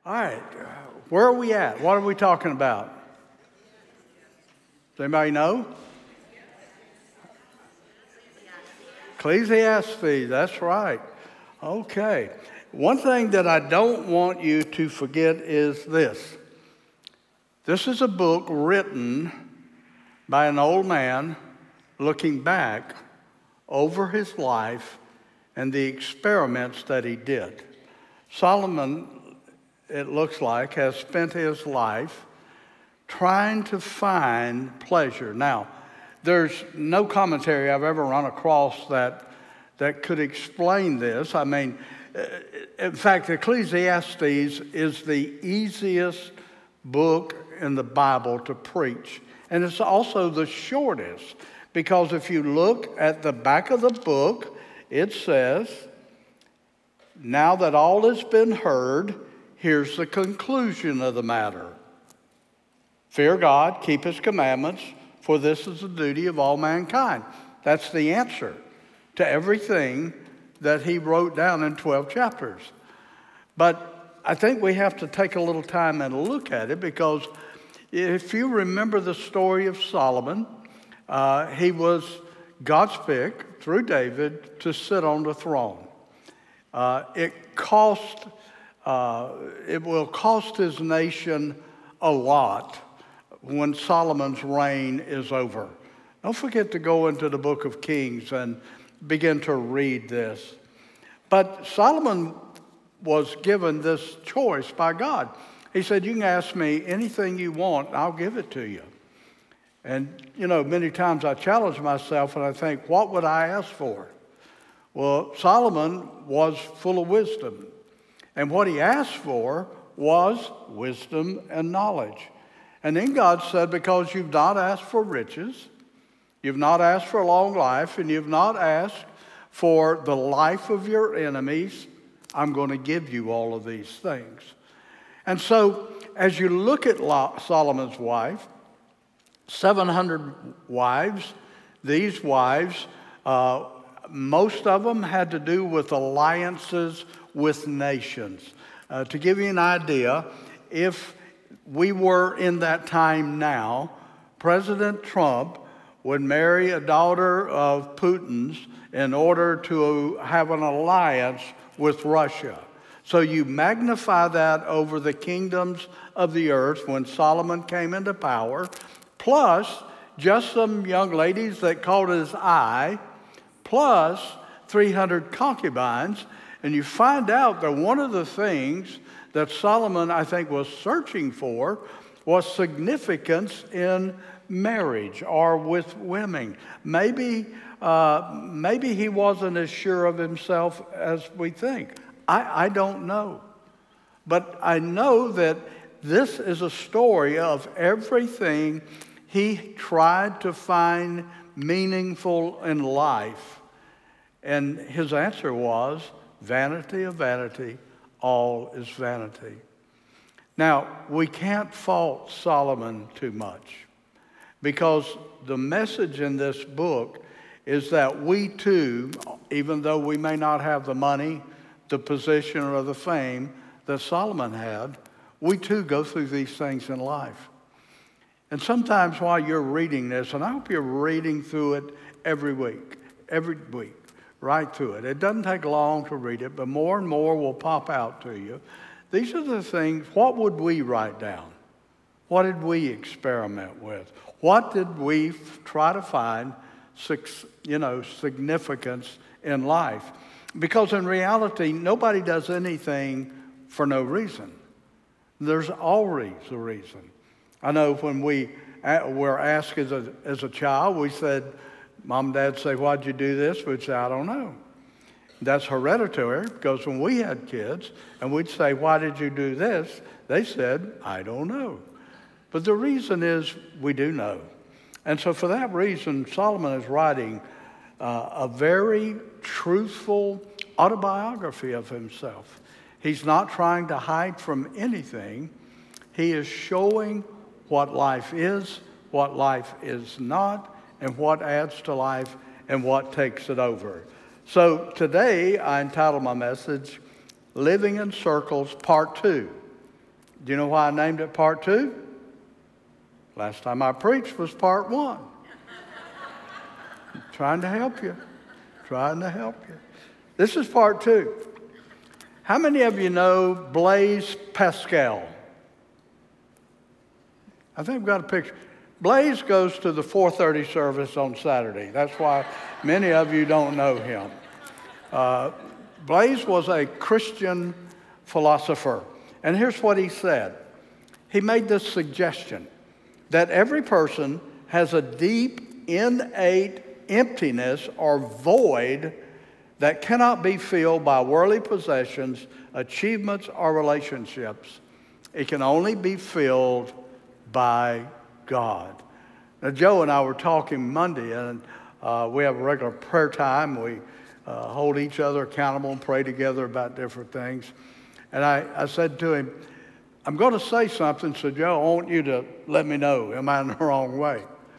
All right, where are we at? What are we talking about? Does anybody know? Ecclesiastes, that's right. Okay. One thing that I don't want you to forget is this. This is a book written by an old man looking back over his life and the experiments that he did. Solomon, it looks like, has spent his life trying to find pleasure. Now, there's no commentary I've ever run across that could explain this. I mean, in fact, Ecclesiastes is the easiest book in the Bible to preach. And it's also the shortest, because if you look at the back of the book, it says, now that all has been heard, here's the conclusion of the matter. Fear God, keep his commandments, for this is the duty of all mankind. That's the answer to everything that he wrote down in 12 chapters. But I think we have to take a little time and look at it, because if you remember the story of Solomon, he was God's pick through David to sit on the throne. It will cost his nation a lot when Solomon's reign is over. Don't forget to go into the book of Kings and begin to read this. But Solomon was given this choice by God. He said, you can ask me anything you want, and I'll give it to you. And, many times I challenge myself and I think, what would I ask for? Well, Solomon was full of wisdom. And what he asked for was wisdom and knowledge. And then God said, because you've not asked for riches, you've not asked for a long life, and you've not asked for the life of your enemies, I'm going to give you all of these things. And so, as you look at Solomon's wife, 700 wives, these wives, most of them had to do with alliances with nations. To give you an idea, if we were in that time now, President Trump would marry a daughter of Putin's in order to have an alliance with Russia. So you magnify that over the kingdoms of the earth when Solomon came into power, plus just some young ladies that caught his eye, plus 300 concubines, and you find out that one of the things that Solomon, I think, was searching for was significance in marriage or with women. Maybe he wasn't as sure of himself as we think. I don't know. But I know that this is a story of everything he tried to find meaningful in life. And his answer was, vanity of vanity, all is vanity. Now, we can't fault Solomon too much, because the message in this book is that we too, even though we may not have the money, the position, or the fame that Solomon had, we too go through these things in life. And sometimes while you're reading this, and I hope you're reading through it every week, right through it. It doesn't take long to read it, but more and more will pop out to you. These are the things, what would we write down? What did we experiment with? What did we try to find, significance in life? Because in reality, nobody does anything for no reason. There's always a reason. I know when we were asked as a child, we said, Mom and Dad say, why'd you do this? We'd say, I don't know. That's hereditary, because when we had kids and we'd say, why did you do this? They said, I don't know. But the reason is we do know. And so for that reason, Solomon is writing a very truthful autobiography of himself. He's not trying to hide from anything. He is showing what life is not, and what adds to life and what takes it over. So today I entitled my message, Living in Circles, Part 2. Do you know why I named it part 2? Last time I preached was part 1. Trying to help you. Trying to help you. This is part 2. How many of you know Blaise Pascal? I think we've got a picture. Blaise goes to the 4:30 service on Saturday. That's why many of you don't know him. Blaise was a Christian philosopher. And here's what he said. He made this suggestion that every person has a deep, innate emptiness or void that cannot be filled by worldly possessions, achievements, or relationships. It can only be filled by God. Now, Joe and I were talking Monday, and we have a regular prayer time. We hold each other accountable and pray together about different things. And I said to him, I'm going to say something, so Joe, I want you to let me know, am I in the wrong way?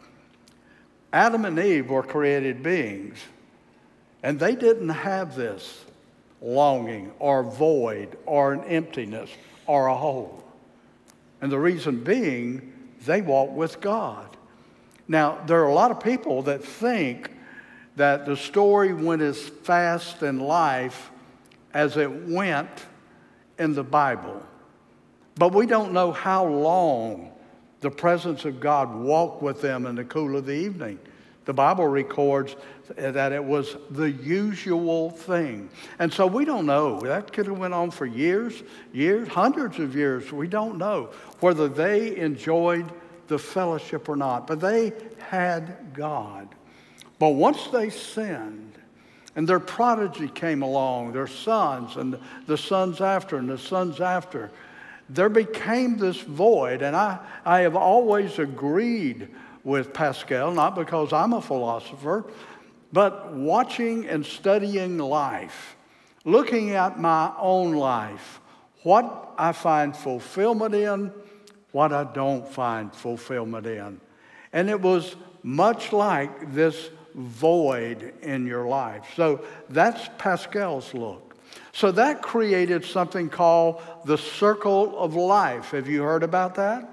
Adam and Eve were created beings, and they didn't have this longing or void or an emptiness or a hole. And the reason being, they walk with God. Now, there are a lot of people that think that the story went as fast in life as it went in the Bible. But we don't know how long the presence of God walked with them in the cool of the evening. The Bible records that it was the usual thing. And so we don't know. That could have went on for years, hundreds of years. We don't know whether they enjoyed the fellowship or not. But they had God. But once they sinned, and their prodigy came along, their sons, and the sons after, and the sons after, there became this void. And I have always agreed with Pascal, not because I'm a philosopher, but watching and studying life, looking at my own life, what I find fulfillment in, what I don't find fulfillment in. And it was much like this void in your life. So that's Pascal's look. So that created something called the circle of life. Have you heard about that?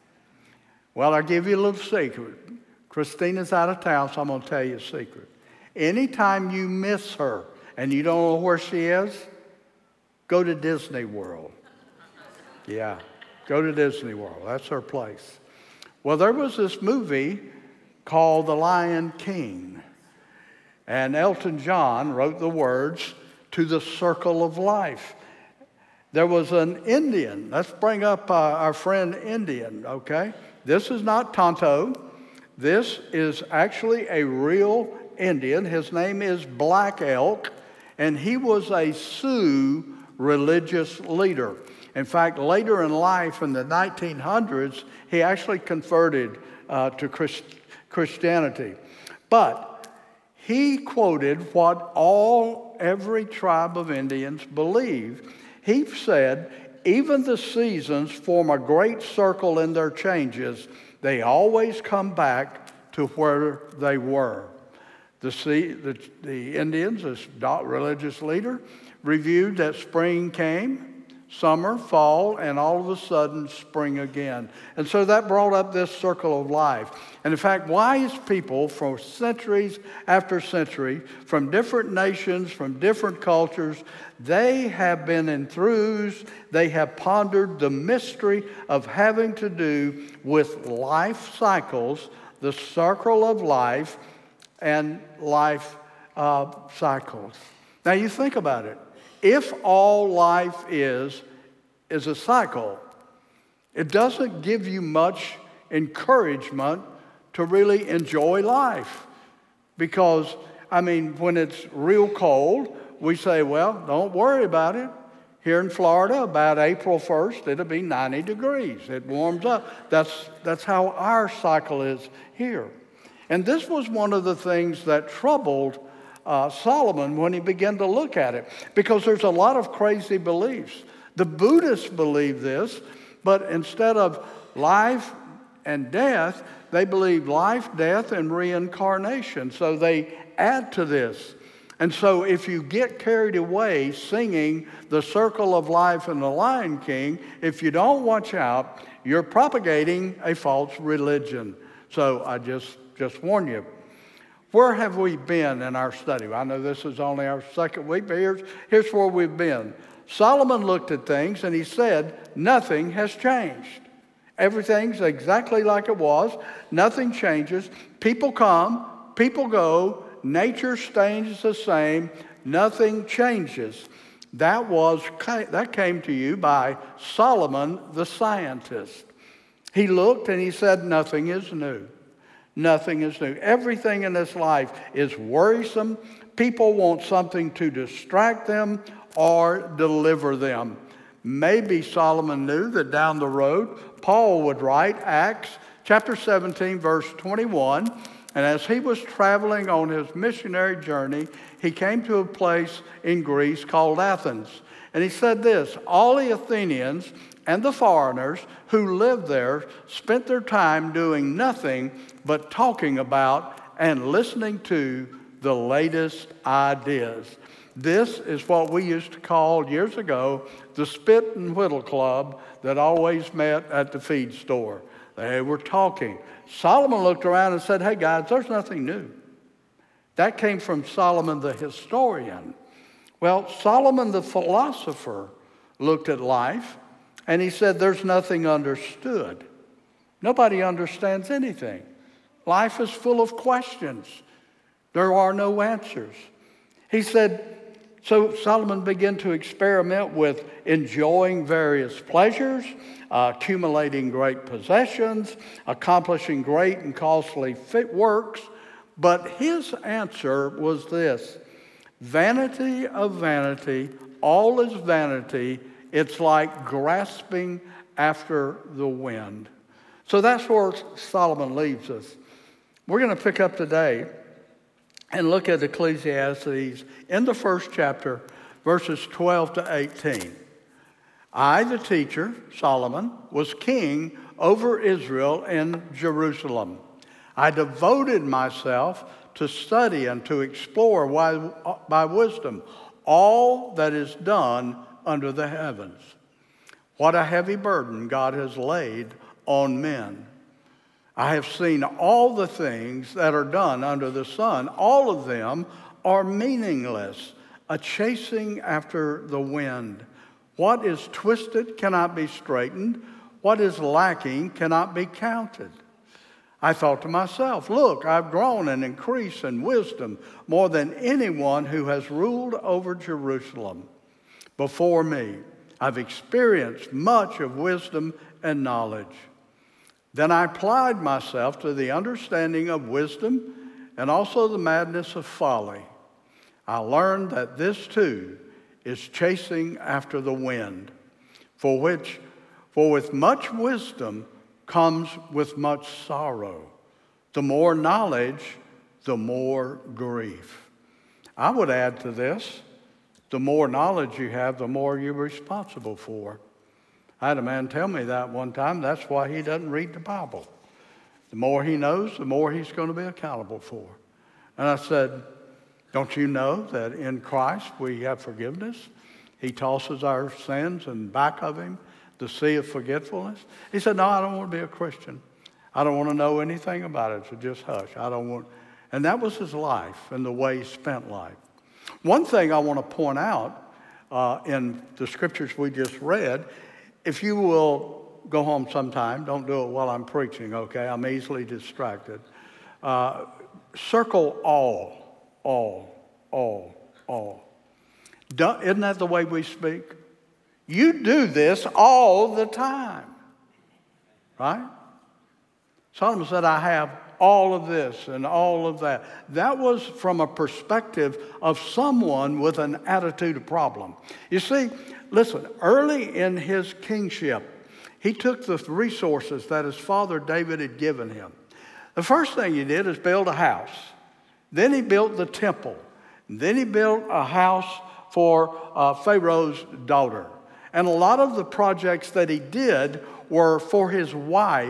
Well, I'll give you a little secret. Christina's out of town, so I'm going to tell you a secret. Anytime you miss her and you don't know where she is, go to Disney World. Yeah, go to Disney World. That's her place. Well, there was this movie called The Lion King. And Elton John wrote the words to the circle of life. There was an Indian. Let's bring up our friend Indian, okay? This is not Tonto. This is actually a real Indian. His name is Black Elk, and he was a Sioux religious leader. In fact, later in life, in the 1900s, he actually converted to Christianity. But he quoted what every tribe of Indians believe. He said, even the seasons form a great circle in their changes. They always come back to where they were. The Indians, this religious leader, reviewed that spring came, summer, fall, and all of a sudden spring again. And so that brought up this circle of life. And in fact, wise people for centuries after century, from different nations, from different cultures, they have been enthused, they have pondered the mystery of having to do with life cycles, the circle of life, and life cycles. Now you think about it. If all life is a cycle, it doesn't give you much encouragement to really enjoy life. Because, when it's real cold, we say, well, don't worry about it. Here in Florida, about April 1st, it'll be 90 degrees. It warms up. That's how our cycle is here. And this was one of the things that troubled Solomon when he began to look at it, because there's a lot of crazy beliefs. The Buddhists believe this, but instead of life and death, they believe life, death, and reincarnation. So they add to this. And so if you get carried away singing The Circle of Life and The Lion King, if you don't watch out, you're propagating a false religion. So I just warn you. Where have we been in our study? I know this is only our second week, but here's where we've been. Solomon looked at things and he said, nothing has changed. Everything's exactly like it was. Nothing changes. People come, people go. Nature stays the same. Nothing changes. That came to you by Solomon the scientist. He looked and he said, nothing is new. Nothing is new. Everything in this life is worrisome. People want something to distract them or deliver them. Maybe Solomon knew that down the road, Paul would write Acts chapter 17, verse 21. And as he was traveling on his missionary journey, he came to a place in Greece called Athens. And he said this, all the Athenians and the foreigners who lived there spent their time doing nothing but talking about and listening to the latest ideas. This is what we used to call years ago the Spit and Whittle Club that always met at the feed store. They were talking. Solomon looked around and said, hey guys, there's nothing new. That came from Solomon the historian. Well, Solomon the philosopher looked at life and he said there's nothing understood. Nobody understands anything. Life is full of questions. There are no answers. He said, so Solomon began to experiment with enjoying various pleasures, accumulating great possessions, accomplishing great and costly works. But his answer was this, vanity of vanity, all is vanity. It's like grasping after the wind. So that's where Solomon leaves us. We're going to pick up today and look at Ecclesiastes in the first chapter, verses 12 to 18. I, the teacher, Solomon, was king over Israel in Jerusalem. I devoted myself to study and to explore by wisdom all that is done under the heavens. What a heavy burden God has laid on men. I have seen all the things that are done under the sun. All of them are meaningless, a chasing after the wind. What is twisted cannot be straightened. What is lacking cannot be counted. I thought to myself, look, I've grown and increased in wisdom more than anyone who has ruled over Jerusalem before me. I've experienced much of wisdom and knowledge. Then I applied myself to the understanding of wisdom and also the madness of folly. I learned that this too is chasing after the wind, for with much wisdom comes with much sorrow. The more knowledge, the more grief. I would add to this, the more knowledge you have, the more you're responsible for. I had a man tell me that one time. That's why he doesn't read the Bible. The more he knows, the more he's going to be accountable for. And I said, don't you know that in Christ we have forgiveness? He tosses our sins in back of him, the sea of forgetfulness. He said, no, I don't want to be a Christian. I don't want to know anything about it, so just hush. And that was his life and the way he spent life. One thing I want to point out in the scriptures we just read, if you will go home sometime, don't do it while I'm preaching, okay? I'm easily distracted. Circle all. Isn't that the way we speak? You do this all the time, right? Solomon said, I have all of this and all of that. That was from a perspective of someone with an attitude of problem. You see, listen, early in his kingship, he took the resources that his father David had given him. The first thing he did is build a house. Then he built the temple. Then he built a house for Pharaoh's daughter. And a lot of the projects that he did were for his wife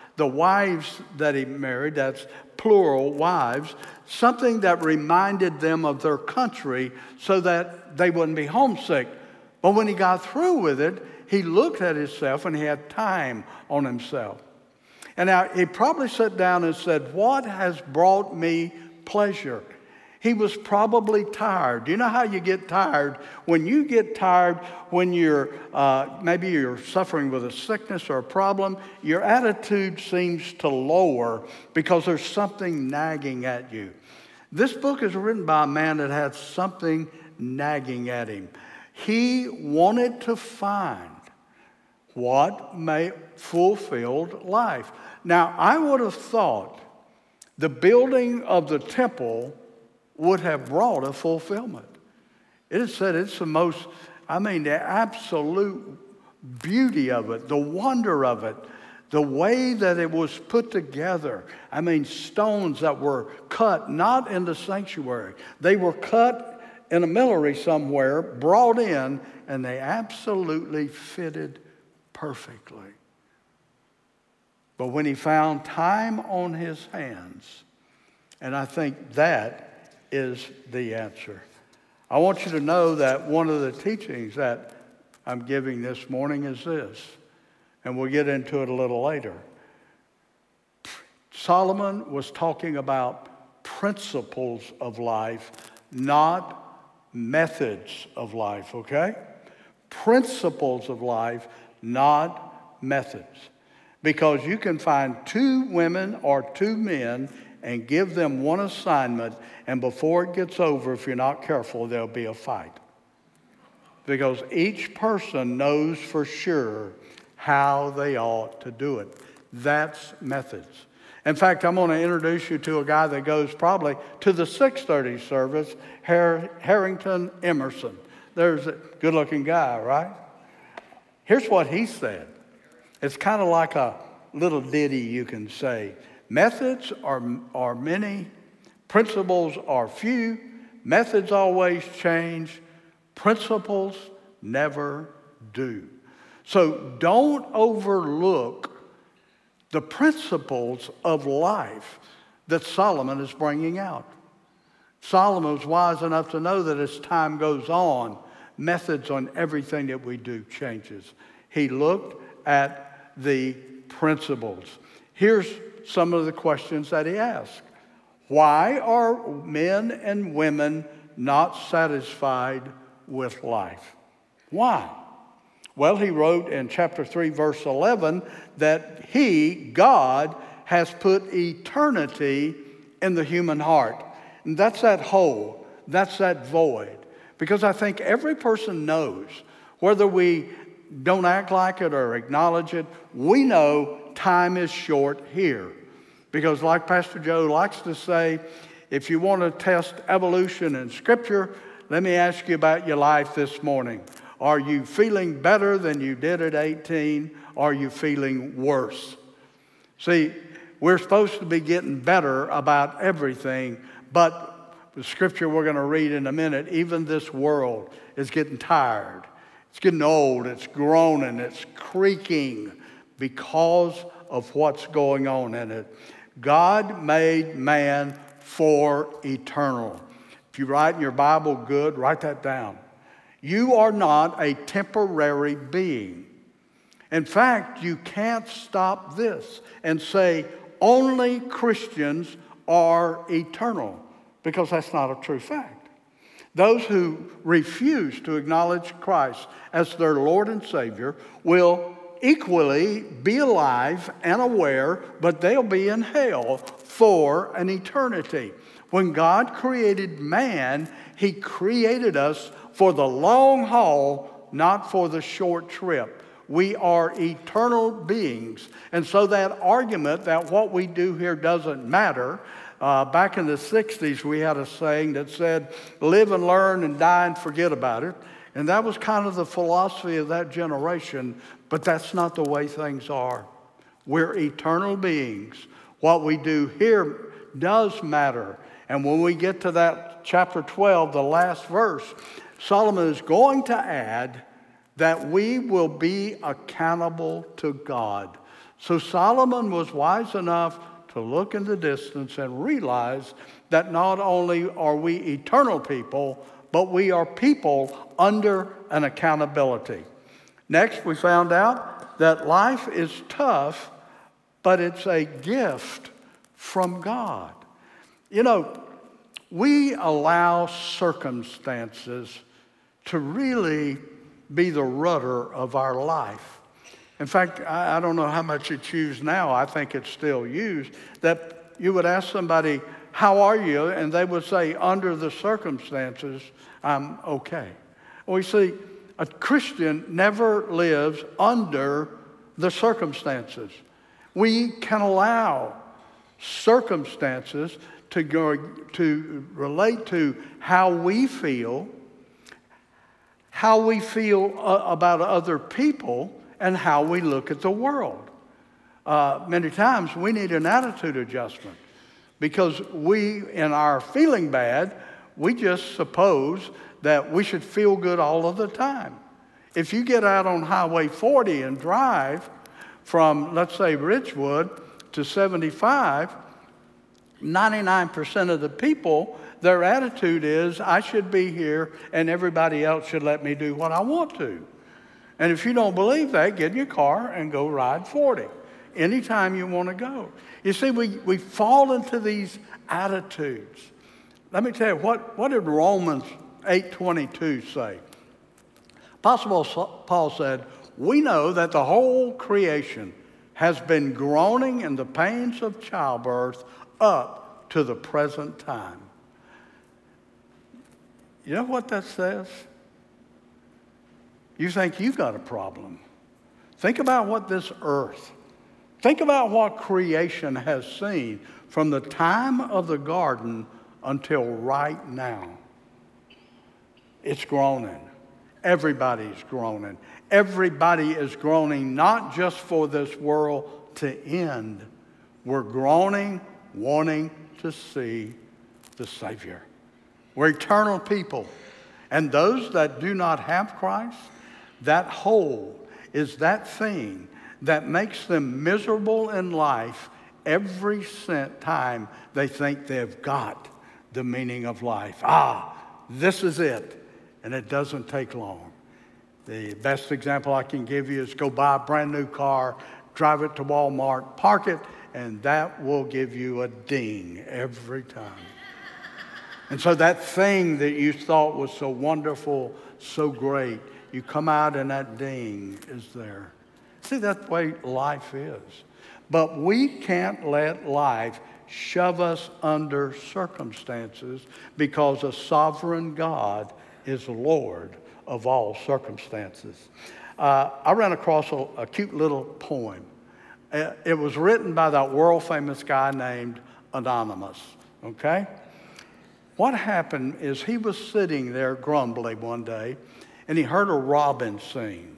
The wives that he married, that's plural wives, something that reminded them of their country so that they wouldn't be homesick. But when he got through with it, he looked at himself and he had time on himself. And now he probably sat down and said, what has brought me pleasure? He was probably tired. You know how you get tired? When you get tired, when maybe you're suffering with a sickness or a problem, your attitude seems to lower because there's something nagging at you. This book is written by a man that had something nagging at him. He wanted to find what fulfilled life. Now, I would have thought the building of the temple would have brought a fulfillment. It is said it's the absolute beauty of it, the wonder of it, the way that it was put together. Stones that were cut not in the sanctuary. They were cut in a millinery somewhere, brought in, and they absolutely fitted perfectly. But when he found time on his hands, and I think that is the answer. I want you to know that one of the teachings that I'm giving this morning is this, and we'll get into it a little later. Solomon was talking about principles of life, not methods of life, okay? Principles of life, not methods. Because you can find two women or two men and give them one assignment, and before it gets over, if you're not careful, there'll be a fight. Because each person knows for sure how they ought to do it. That's methods. In fact, I'm going to introduce you to a guy that goes probably to the 6:30 service, Harrington Emerson. There's a good-looking guy, right? Here's what he said. It's kind of like a little ditty you can say. Methods are many, principles are few, methods always change, principles never do. So don't overlook the principles of life that Solomon is bringing out. Solomon was wise enough to know that as time goes on, methods on everything that we do changes. He looked at the principles. Here's some of the questions that he asked. Why are men and women not satisfied with life? Why? Well, he wrote in chapter 3, verse 11, that God, has put eternity in the human heart. And that's that hole, that's that void. Because I think every person knows, whether we don't act like it or acknowledge it, we know time is short here. Because like Pastor Joe likes to say, if you want to test evolution in Scripture, let me ask you about your life this morning. Are you feeling better than you did at 18? Are you feeling worse? See, we're supposed to be getting better about everything, but the Scripture we're going to read in a minute, even this world is getting tired. It's getting old, it's groaning, it's creaking because of what's going on in it. God made man for eternal. If you write in your Bible, good, write that down. You are not a temporary being. In fact, you can't stop this and say only Christians are eternal, because that's not a true fact. Those who refuse to acknowledge Christ as their Lord and Savior will equally be alive and aware, but they'll be in hell for an eternity. When God created man, He created us for the long haul, not for the short trip. We are eternal beings. And so that argument that what we do here doesn't matter, back in the 60s, we had a saying that said, live and learn and die and forget about it. And that was kind of the philosophy of that generation, but that's not the way things are. We're eternal beings. What we do here does matter. And when we get to that chapter 12, the last verse, Solomon is going to add that we will be accountable to God. So Solomon was wise enough to look in the distance and realize that not only are we eternal people, but we are people under an accountability. Next, we found out that life is tough, but it's a gift from God. You know, we allow circumstances to really be the rudder of our life. In fact, I don't know how much it's used now. I think it's still used. That you would ask somebody, how are you? And they would say, under the circumstances, I'm okay. Well, you see, a Christian never lives under the circumstances. We can allow circumstances to relate to how we feel about other people, and how we look at the world. Many times we need an attitude adjustment because we, in our feeling bad, we just suppose that we should feel good all of the time. If you get out on Highway 40 and drive from, let's say, Ridgewood to 75, 99% of the people, their attitude is, I should be here and everybody else should let me do what I want to. And if you don't believe that, get in your car and go ride 40 anytime you want to go. You see, we fall into these attitudes. Let me tell you, what did Romans 8:22 say? Apostle Paul said, we know that the whole creation has been groaning in the pains of childbirth up to the present time. You know what that says? You think you've got a problem. Think about what this earth, think about what creation has seen from the time of the garden until right now. It's groaning. Everybody's groaning. Everybody is groaning, not just for this world to end. We're groaning, wanting to see the Savior. We're eternal people. And those that do not have Christ, that hole is that thing that makes them miserable in life every time they think they've got the meaning of life. This is it. And it doesn't take long. The best example I can give you is go buy a brand new car, drive it to Walmart, park it, and that will give you a ding every time. And so that thing that you thought was so wonderful, so great, you come out and that ding is there. See, that's the way life is. But we can't let life shove us under circumstances because a sovereign God is Lord of all circumstances. I ran across a cute little poem. It was written by that world-famous guy named Anonymous, okay? What happened is he was sitting there grumbling one day, and he heard a robin sing.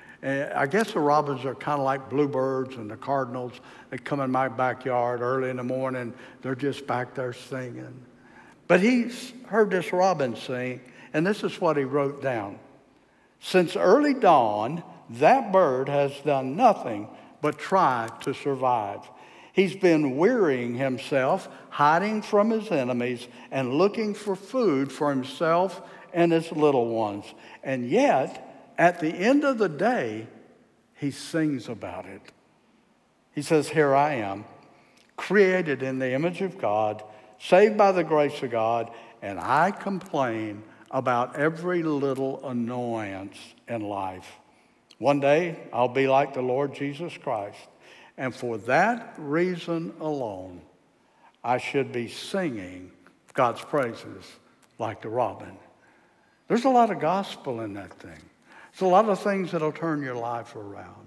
I guess the robins are kind of like bluebirds and the cardinals. They come in my backyard early in the morning. They're just back there singing. But he heard this robin sing, and this is what he wrote down. Since early dawn, that bird has done nothing but try to survive. He's been wearying himself, hiding from his enemies, and looking for food for himself and his little ones. And yet, at the end of the day, he sings about it. He says, here I am, created in the image of God, saved by the grace of God, and I complain about every little annoyance in life. One day, I'll be like the Lord Jesus Christ. And for that reason alone, I should be singing God's praises like the robin. There's a lot of gospel in that thing. There's a lot of things that'll turn your life around.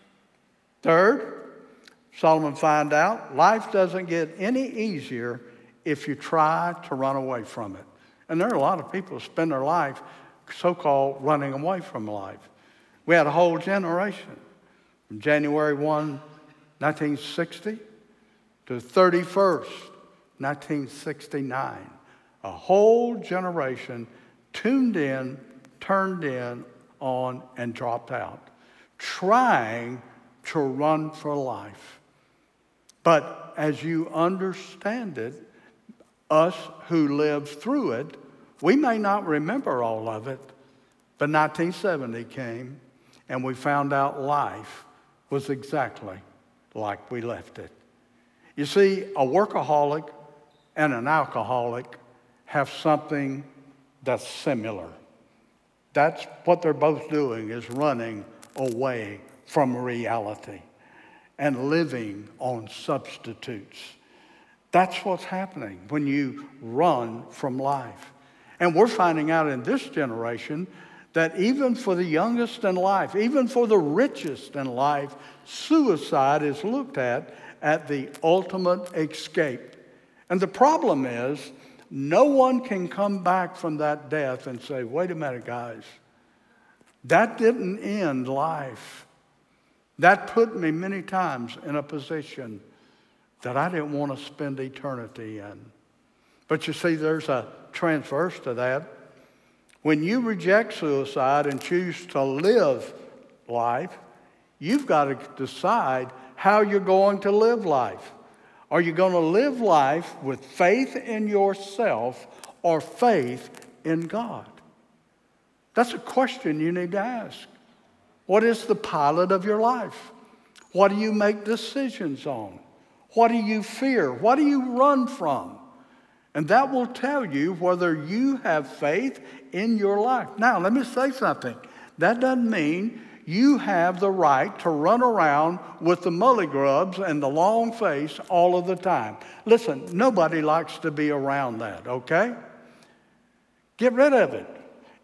Third, Solomon found out life doesn't get any easier if you try to run away from it. And there are a lot of people who spend their life so-called running away from life. We had a whole generation from January 1, 1960 to 31st, 1969. A whole generation tuned in, turned in, on, and dropped out, trying to run for life. But as you understand it, us who lived through it, we may not remember all of it, but 1970 came and we found out life was exactly like we left it. You see, a workaholic and an alcoholic have something that's similar. That's what they're both doing, is running away from reality and living on substitutes. That's what's happening when you run from life. And we're finding out in this generation that even for the youngest in life, even for the richest in life, suicide is looked at the ultimate escape. And the problem is, no one can come back from that death and say, wait a minute, guys, that didn't end life. That put me many times in a position that I didn't want to spend eternity in. But you see, there's a transverse to that. When you reject suicide and choose to live life, you've got to decide how you're going to live life. Are you going to live life with faith in yourself or faith in God? That's a question you need to ask. What is the pilot of your life? What do you make decisions on? What do you fear? What do you run from? And that will tell you whether you have faith in your life. Now, let me say something. That doesn't mean you have the right to run around with the mully grubs and the long face all of the time. Listen, nobody likes to be around that, okay? Get rid of it.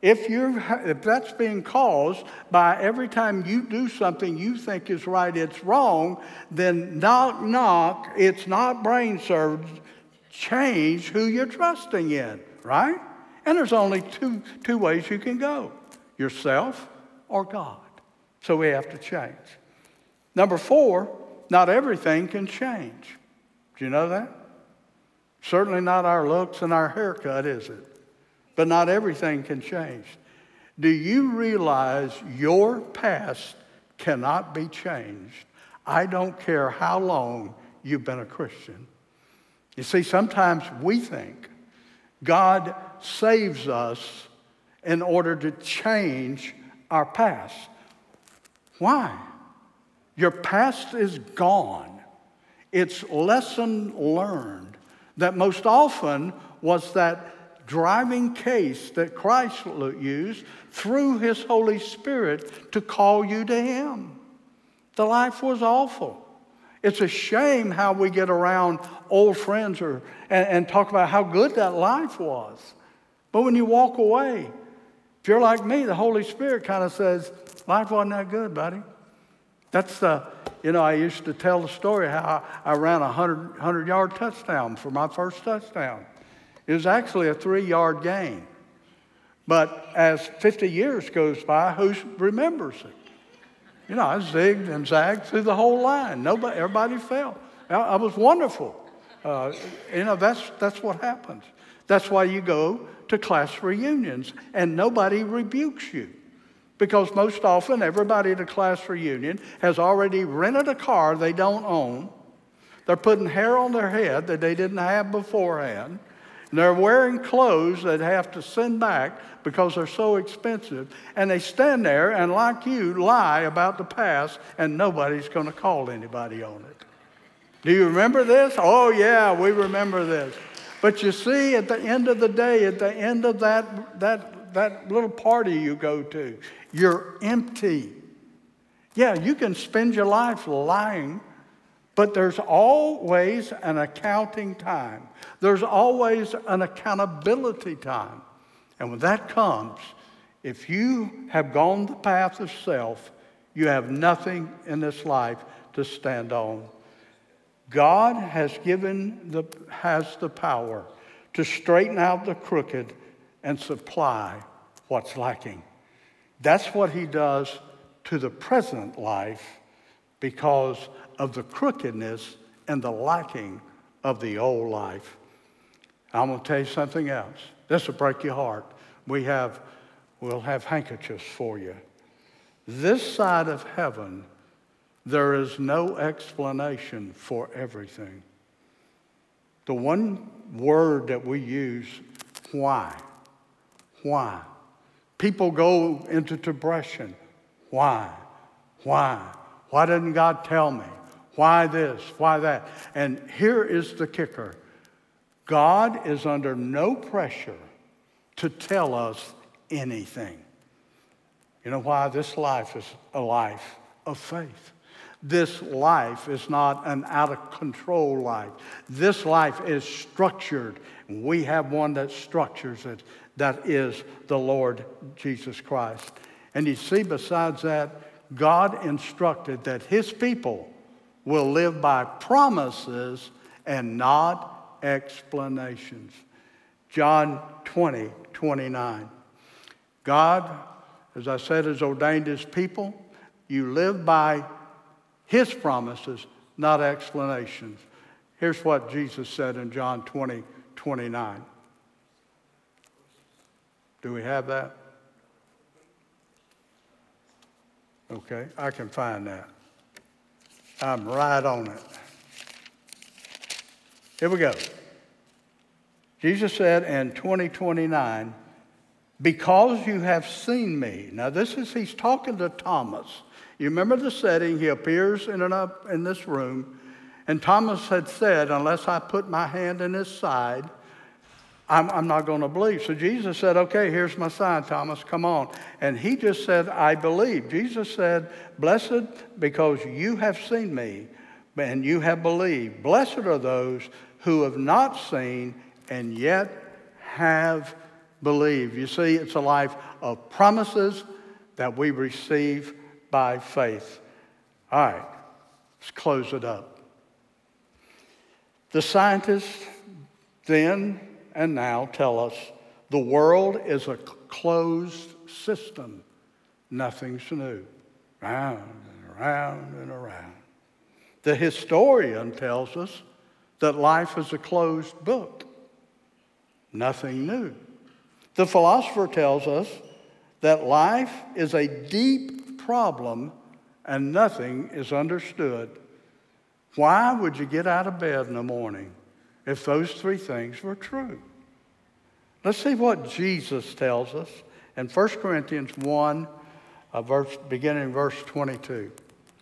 If that's being caused by every time you do something you think is right, it's wrong, then knock, knock, it's not brain surgery. Change who you're trusting in, right? And there's only two ways you can go, yourself or God. So we have to change. Number 4, not everything can change. Do you know that? Certainly not our looks and our haircut, is it? But not everything can change. Do you realize your past cannot be changed? I don't care how long you've been a Christian. You see, sometimes we think God saves us in order to change our past. Why? Your past is gone. It's lesson learned. That most often was that driving case that Christ used through His Holy Spirit to call you to Him. The life was awful. It's a shame how we get around old friends and talk about how good that life was. But when you walk away, if you're like me, the Holy Spirit kind of says, life wasn't that good, buddy. That's I used to tell the story how I ran a 100-yard touchdown for my first touchdown. It was actually a 3-yard gain. But as 50 years goes by, who remembers it? I zigged and zagged through the whole line. Everybody fell. I was wonderful. That's what happens. That's why you go to class reunions and nobody rebukes you. Because most often, everybody at a class reunion has already rented a car they don't own. They're putting hair on their head that they didn't have beforehand. And they're wearing clothes that have to send back because they're so expensive. And they stand there and, like you, lie about the past, and nobody's going to call anybody on it. Do you remember this? Oh, yeah, we remember this. But you see, at the end of the day, at the end of that little party you go to, you're empty. Yeah, you can spend your life lying, but there's always an accounting time. There's always an accountability time. And when that comes, if you have gone the path of self, you have nothing in this life to stand on. God has the power to straighten out the crooked and supply what's lacking. That's what He does to the present life because of the crookedness and the lacking of the old life. I'm going to tell you something else. This will break your heart. We'll have handkerchiefs for you. This side of heaven, There is no explanation for everything. The one word that we use, why? Why? People go into depression. Why? Why? Why didn't God tell me? Why this? Why that? And here is the kicker. God is under no pressure to tell us anything. You know why? This life is a life of faith. This life is not an out-of-control life. This life is structured. And we have one that structures it. That is the Lord Jesus Christ. And you see, besides that, God instructed that his people will live by promises and not explanations. John 20:29. God, as I said, has ordained his people. You live by his promises, not explanations. Here's what Jesus said in John 20:29. Do we have that? Okay, I can find that. I'm right on it. Here we go. Jesus said in 20:29, because you have seen me. Now he's talking to Thomas. You remember the setting. He appears in this room. And Thomas had said, unless I put my hand in his side, I'm not going to believe. So Jesus said, okay, here's my sign, Thomas, come on. And he just said, I believe. Jesus said, blessed because you have seen me and you have believed. Blessed are those who have not seen and yet have believed. You see, it's a life of promises that we receive by faith. All right, let's close it up. The scientists then and now tell us the world is a closed system. Nothing's new. Round and around and around. The historian tells us that life is a closed book. Nothing new. The philosopher tells us that life is a deep problem and nothing is understood. Why would you get out of bed in the morning if those three things were true? Let's see what Jesus tells us in 1 Corinthians 1, beginning in verse 22.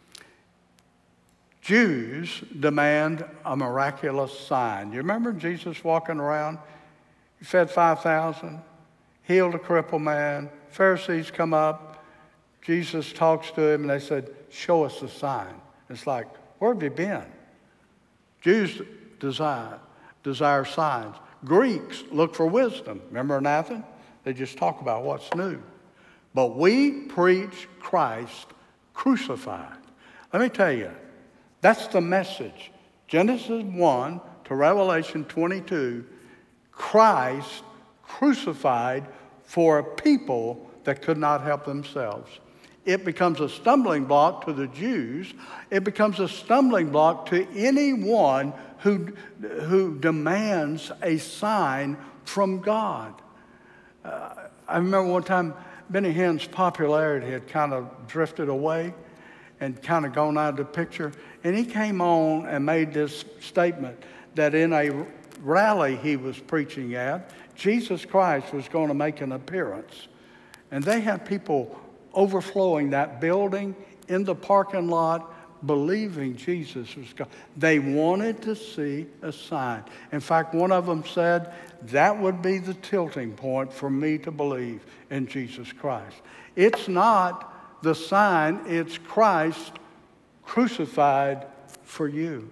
Jews demand a miraculous sign. You remember Jesus walking around? He fed 5,000, healed a crippled man. Pharisees come up. Jesus talks to him, and they said, show us a sign. It's like, where have you been? Jews desire signs. Greeks look for wisdom. Remember in Athens? They just talk about what's new. But we preach Christ crucified. Let me tell you, that's the message. Genesis 1 to Revelation 22, Christ crucified for a people that could not help themselves. It becomes a stumbling block to the Jews. It becomes a stumbling block to anyone who demands a sign from God. I remember one time Benny Hinn's popularity had kind of drifted away and kind of gone out of the picture. And he came on and made this statement that in a rally he was preaching at, Jesus Christ was going to make an appearance. And they had people overflowing that building in the parking lot, believing Jesus was God. They wanted to see a sign. In fact, one of them said, that would be the tilting point for me to believe in Jesus Christ. It's not the sign, it's Christ crucified for you.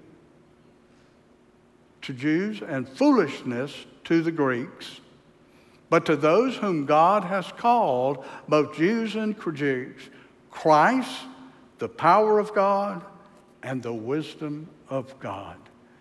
To Jews, and foolishness to the Greeks. But to those whom God has called, both Jews and Greeks, Christ, the power of God, and the wisdom of God.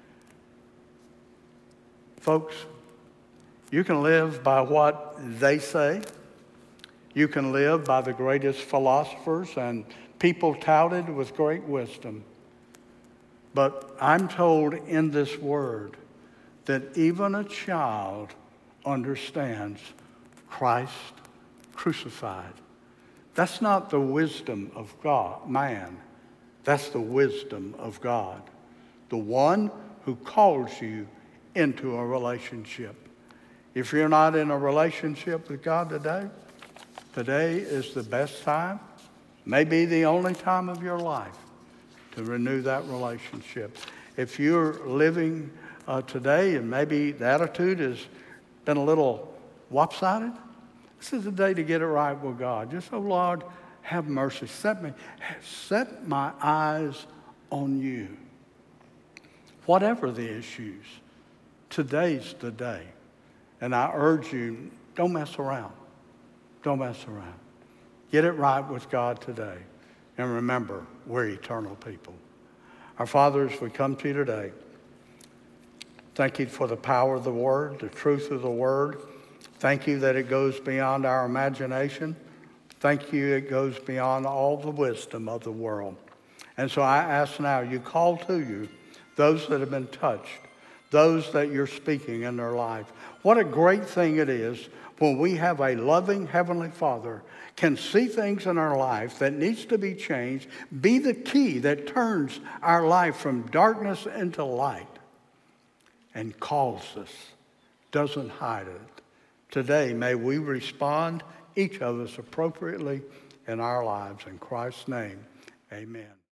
Folks, you can live by what they say. You can live by the greatest philosophers and people touted with great wisdom. But I'm told in this word that even a child understands Christ crucified. That's not the wisdom of God, man. That's the wisdom of God, the one who calls you into a relationship. If you're not in a relationship with God today, today is the best time, maybe the only time of your life to renew that relationship. If you're living today and maybe the attitude has been a little lopsided, this is the day to get it right with God. Just, oh Lord, have mercy. Set my eyes on you. Whatever the issues, today's the day. And I urge you, don't mess around. Don't mess around. Get it right with God today. And remember, we're eternal people. Our Father, as we come to you today, thank you for the power of the Word, the truth of the Word. Thank you that it goes beyond our imagination. Thank you it goes beyond all the wisdom of the world. And so I ask now, you call to you those that have been touched, those that you're speaking in their life. What a great thing it is when we have a loving Heavenly Father can see things in our life that needs to be changed, be the key that turns our life from darkness into light and calls us, doesn't hide it. Today, may we respond, each of us appropriately in our lives. In Christ's name, amen.